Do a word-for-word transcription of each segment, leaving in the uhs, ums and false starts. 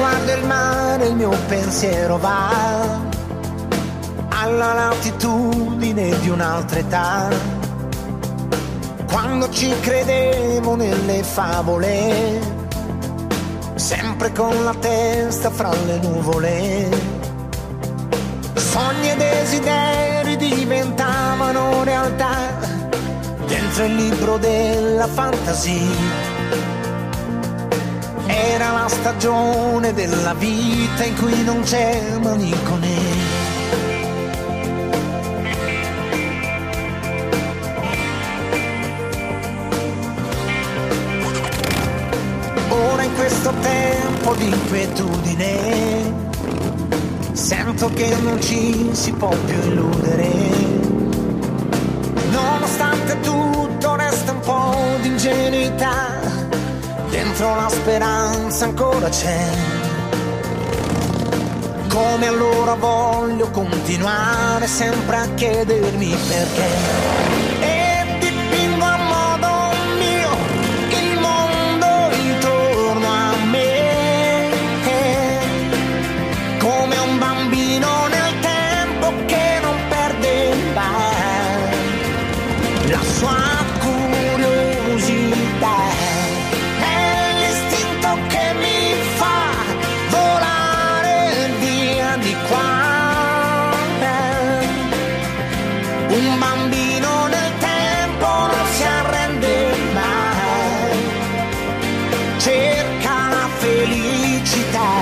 guardo il mare il mio pensiero va alla latitudine di un'altra età, quando ci credevo nelle favole, sempre con la testa fra le nuvole. Sogni e desideri diventavano realtà dentro il libro della fantasia. Era la stagione della vita in cui non c'è malinconia. Ora in questo tempo di inquietudine sento che non ci si può più illudere. Nonostante tutto resta un po' di ingenuità, dentro la speranza ancora c'è. Come allora voglio continuare sempre a chiedermi perché. E dipingo a modo mio il mondo intorno a me, come un bambino nel tempo che non perde mai la sua curiosità. Un bambino nel tempo non si arrende mai, cerca la felicità.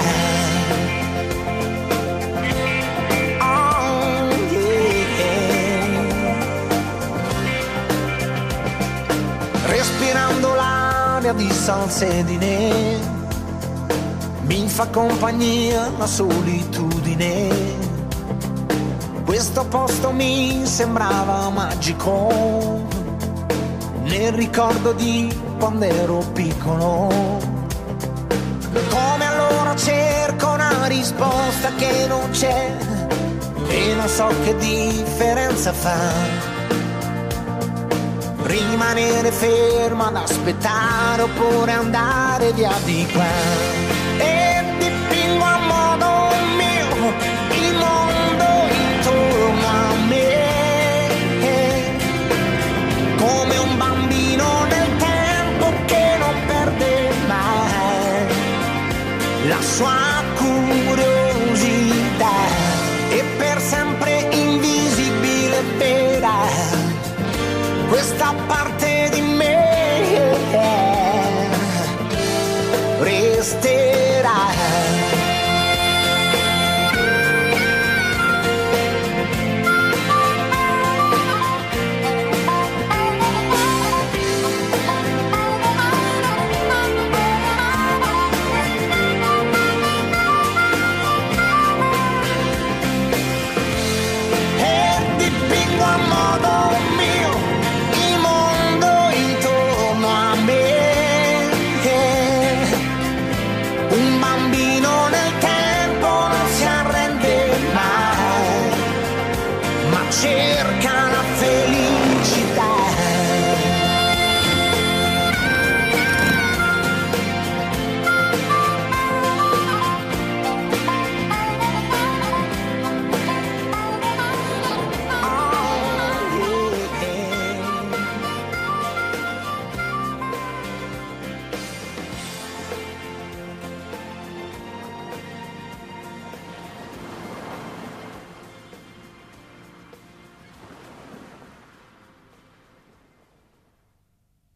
Oh, yeah. Respirando l'aria di salsedine mi fa compagnia la solitudine. Questo posto mi sembrava magico, nel ricordo di quando ero piccolo. Come allora cerco una risposta che non c'è e non so che differenza fa rimanere fermo ad aspettare oppure andare via di qua. E dipingo a modo mio il mondo intorno a me, come un bambino nel tempo che non perde mai la sua curiosità. E per sempre invisibile e vera questa parte di me resterà. A modo mio il mondo intorno a me, un bambino